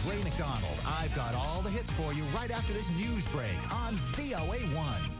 Ray McDonald. I've got all the hits for you right after this news break on VOA1.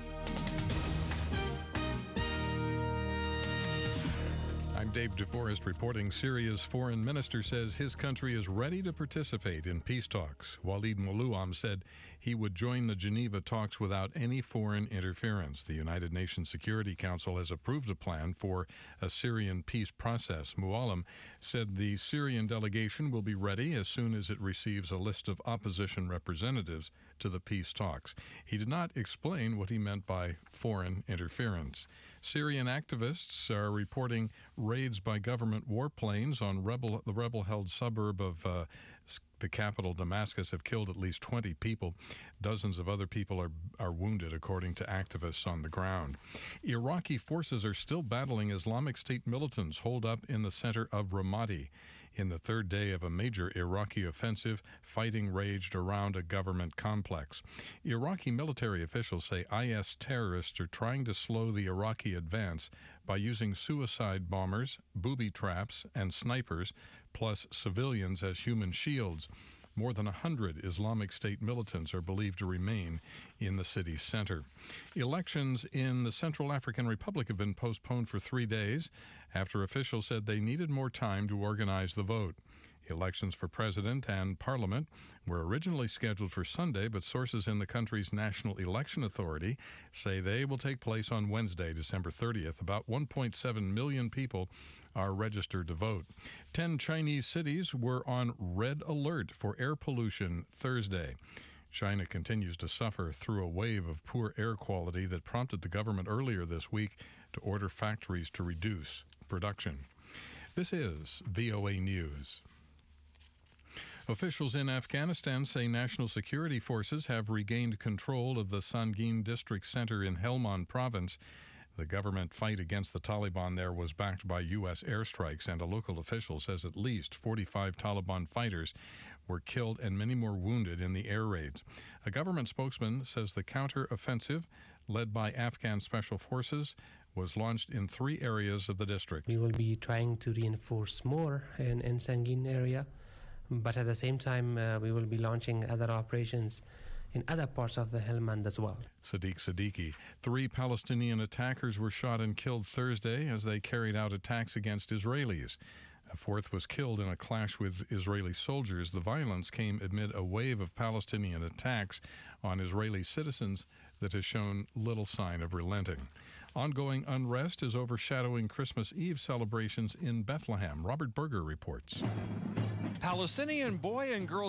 I'm Dave DeForest reporting. Syria's foreign minister says his country is ready to participate in peace talks. Walid Muallem said he would join the Geneva talks without any foreign interference. The United Nations Security Council has approved a plan for a Syrian peace process. Muallem said the Syrian delegation will be ready as soon as it receives a list of opposition representatives to the peace talks. He did not explain what he meant by foreign interference. Syrian activists are reporting raids by government warplanes on the rebel-held suburb of the capital, Damascus, have killed at least 20 people. Dozens of other people are wounded, according to activists on the ground. Iraqi forces are still battling Islamic State militants holed up in the center of Ramadi. In the third day of a major Iraqi offensive, fighting raged around a government complex. Iraqi military officials say IS terrorists are trying to slow the Iraqi advance by using suicide bombers, booby traps, and snipers, plus civilians as human shields. More than 100 Islamic State militants are believed to remain in the city's center. Elections in the Central African Republic have been postponed for 3 days after officials said they needed more time to organize the vote. Elections for president and parliament were originally scheduled for Sunday, but sources in the country's National Election Authority say they will take place on Wednesday, December 30th. About 1.7 million people are registered to vote. 10 Chinese cities were on red alert for air pollution Thursday. China continues to suffer through a wave of poor air quality that prompted the government earlier this week to order factories to reduce production. This is VOA News. Officials in Afghanistan say national security forces have regained control of the Sangin district center in Helmand province. The government fight against the Taliban there was backed by U.S. airstrikes, and a local official says at least 45 Taliban fighters were killed and many more wounded in the air raids. A government spokesman says the counter-offensive, led by Afghan special forces, was launched in 3 areas of the district. We will be trying to reinforce more in Sangin area, but at the same time we will be launching other operations in other parts of the Helmand as well. Sadiq Siddiqui. 3 Palestinian attackers were shot and killed Thursday as they carried out attacks against Israelis. A 4th was killed in a clash with Israeli soldiers. The violence came amid a wave of Palestinian attacks on Israeli citizens that has shown little sign of relenting. Ongoing unrest is overshadowing Christmas Eve celebrations in Bethlehem. Robert Berger reports. Palestinian boy and girl